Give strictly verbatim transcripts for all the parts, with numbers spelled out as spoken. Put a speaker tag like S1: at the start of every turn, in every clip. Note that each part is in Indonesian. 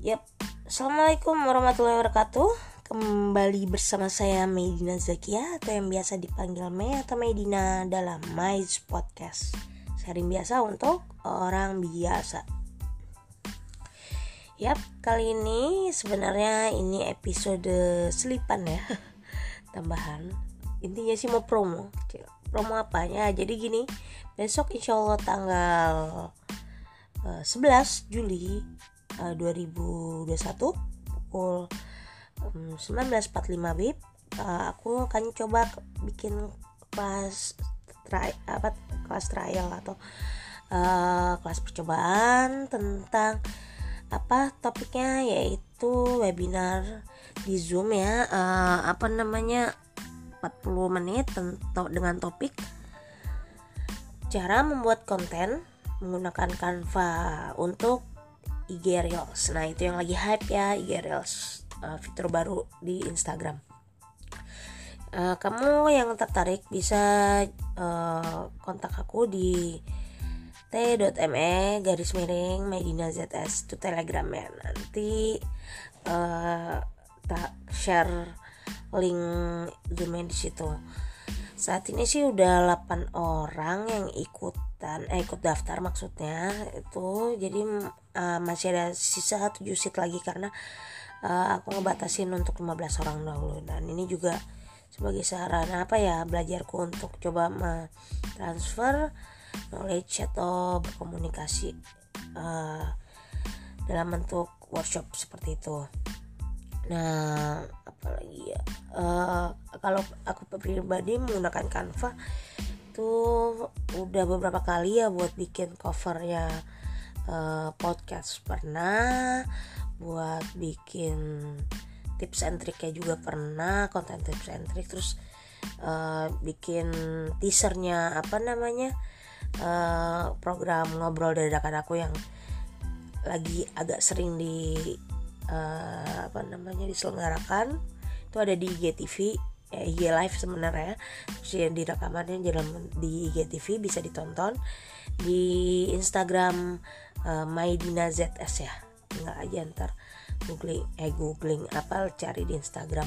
S1: Yap, Assalamualaikum warahmatullahi wabarakatuh. Kembali bersama saya Medina Zakia, atau yang biasa dipanggil Mei atau Medina dalam My Podcast. Sharing biasa untuk orang biasa. Yap, kali ini sebenarnya ini episode selipan ya. Tambahan. Intinya sih mau promo. Promo apanya? Jadi gini, besok insya Allah tanggal uh, sebelas Juli uh, dua ribu dua puluh satu pukul um, sembilan belas empat puluh lima W I B, uh, aku akan coba bikin kelas tri- apa kelas trial atau uh, kelas percobaan tentang apa topiknya, yaitu webinar di Zoom ya, uh, apa namanya empat puluh menit tentang dengan topik cara membuat konten menggunakan Canva untuk I G Reels. Nah, itu yang lagi hype ya, I G Reels, uh, fitur baru di Instagram. Uh, kamu yang tertarik bisa uh, kontak aku di t.me garis miring Medina Z S itu Telegram ya. Nanti uh, tak share link Zoom di situ. Saat ini sih udah delapan orang yang ikutan eh ikut daftar maksudnya itu. Jadi uh, masih ada sisa tujuh seat lagi karena uh, aku ngebatasin untuk lima belas orang dahulu. Dan ini juga sebagai sarana apa ya, belajarku untuk coba transfer knowledge atau berkomunikasi uh, dalam bentuk workshop seperti itu. Nah, apalagi ya, uh, kalau aku pribadi menggunakan Canva itu udah beberapa kali ya buat bikin covernya uh, podcast pernah, buat bikin tips and triknya juga pernah, konten tips and trik, terus uh, bikin teasernya apa namanya uh, program ngobrol dadakan aku yang lagi agak sering di Uh, apa namanya diselenggarakan itu ada di I G T V ya, I G Live sebenarnya, terus yang di rekamannya dalam di I G T V bisa ditonton di Instagram uh, Medina Z S ya, nggak aja ntar googling eh googling apa cari di Instagram.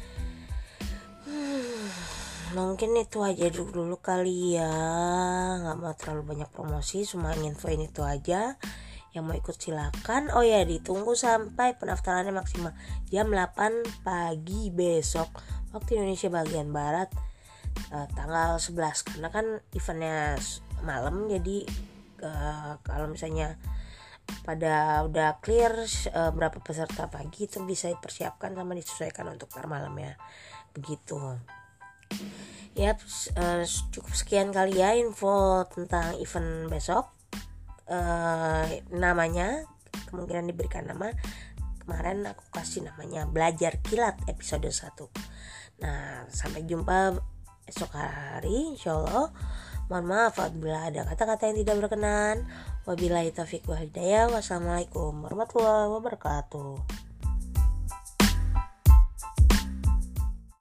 S1: hmm, mungkin itu aja dulu, dulu kali ya, nggak mau terlalu banyak promosi, cuma nginfoin itu aja. Yang mau ikut silakan. Oh ya, ditunggu sampai pendaftarannya maksimal jam delapan pagi besok waktu Indonesia bagian barat, uh, tanggal sebelas, karena kan eventnya malam. Jadi uh, kalau misalnya pada udah clear uh, berapa peserta pagi, itu bisa dipersiapkan sama disesuaikan untuk ntar malam ya, begitu. Yap, uh, cukup sekian kali ya info tentang event besok. Uh, namanya kemungkinan diberikan nama, kemarin aku kasih namanya Belajar Kilat episode satu. Nah, sampai jumpa esok hari insyaallah. Mohon maaf apabila ada kata-kata yang tidak berkenan. Wabillahi taufiq wal hidayah. Wassalamualaikum warahmatullahi wabarakatuh.